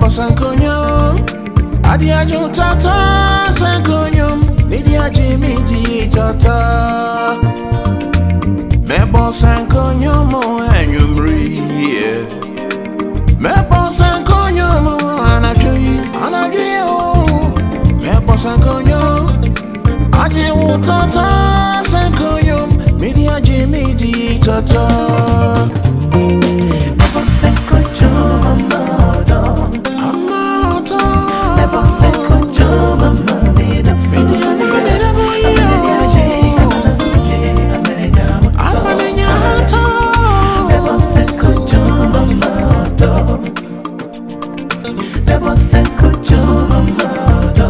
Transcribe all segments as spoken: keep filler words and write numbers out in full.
Mebo Sankonyum, Adia Jotata Sankonyum, Media Jimmy G Tata. Mebo Sankonyum, and you breathe. Mebo Sankonyum, and I dream, and I dream. Mebo Sankonyum, Adia Jotata Sankonyum, Media Jimmy G Tata. Mebo Sankonyum, Amado, Amado. Mebo Sankonyum, Amado, the food. Mebo Sankonyum, Amado, Mebo Sankonyum, Amado,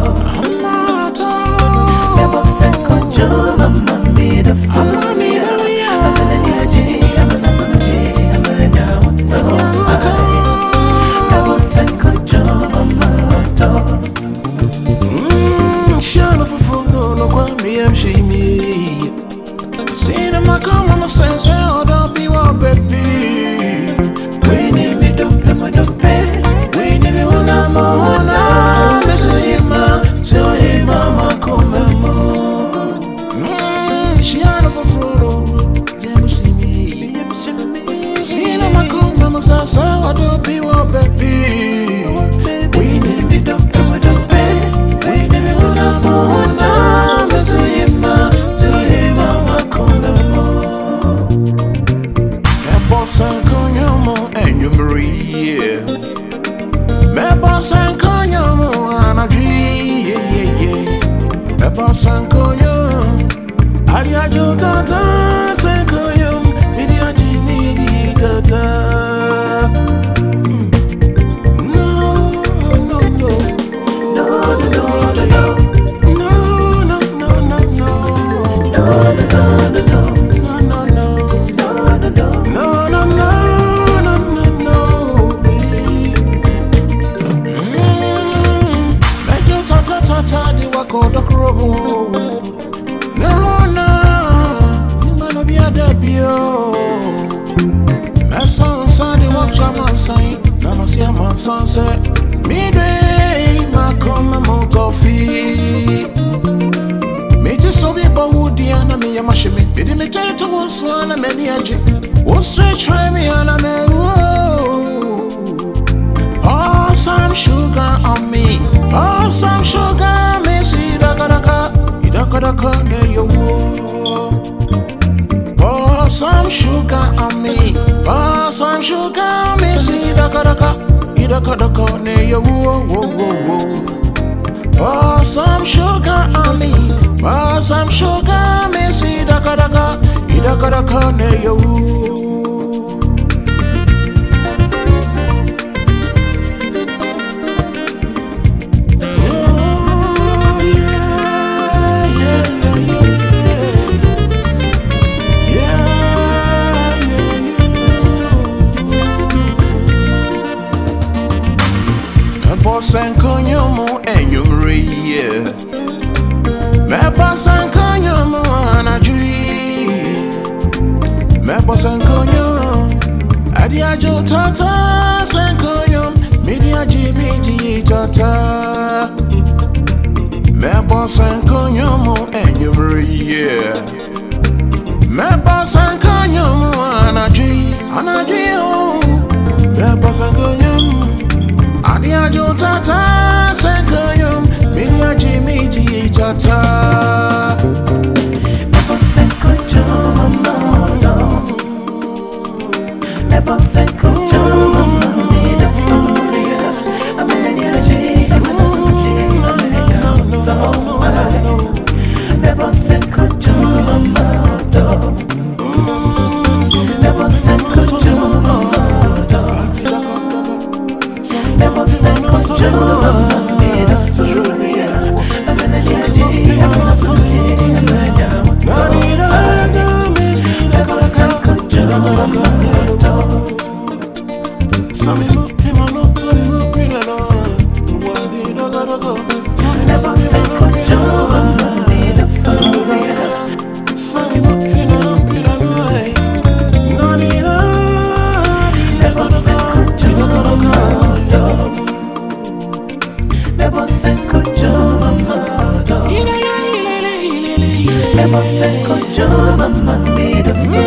Mebo Sankonyum, Amado, the food. Shana for food, no one me, I'm shamey. See them, I come on the sense, well, don't be one baby. We need me, don't pay my don't pay. We need me, one, I'm on, I'm missing him, tell him, Mama, come and more. Shana for food, yeah, see me. See them, I come on the sense, well, don't be one baby. We need me, don't pay my don't pay. Mebo Sankonyum, and I dream. Mebo Sankonyum, Adia Jotata Sankonyum, Media Jimmy Tata. No, no, no, no, no, no, no. No, no, you might be a debut. My son said, the work German sign. Now, see a man sunset. Midway, my come out of feet. Me just so be about Woody and I may a machine. Did me tell you to one son and many a jig? One straight try me and I may whoa. Pour some sugar on me. Pour some sugar, me see the gadaka. Idakadaka, ne yo. Pour some sugar on me. Pour some sugar, me see the gadaka. Idakadaka, ne yo. Pour some sugar on me. Pour some sugar, me see the gadaka. Idakadaka, ne yo. Mebo Sankonyum, and you breathe. Mebo Sankonyum, and I dream. Mebo Sankonyum, Adia Jotata Sankonyum, Media Jimmy G Tata. Mebo Sankonyum, and you breathe. Mebo Sankonyum, and I dream, and I dream. Mebo Sankonyum. Adia Jotata Sankonyum, Media Jimmy G Tata. Mebo Sankonyum, Amado, Mebo Sankonyum, Amado, the food. I'm in the energy, I'm in the suji, I'm in the outside. Mebo Sankonyum, Amado, Mebo Sankonyum, Amado. Mebo Sankonyum, Amado, the food. I'm in the energy, I'm in the suji, I'm in the outside. Mebo Sankonyum, Amado. Mebo Sankonyum, Amado, the food. Mebo Sankonyum, Amado. sekojo mama do. Le mo sekojo mama mi do.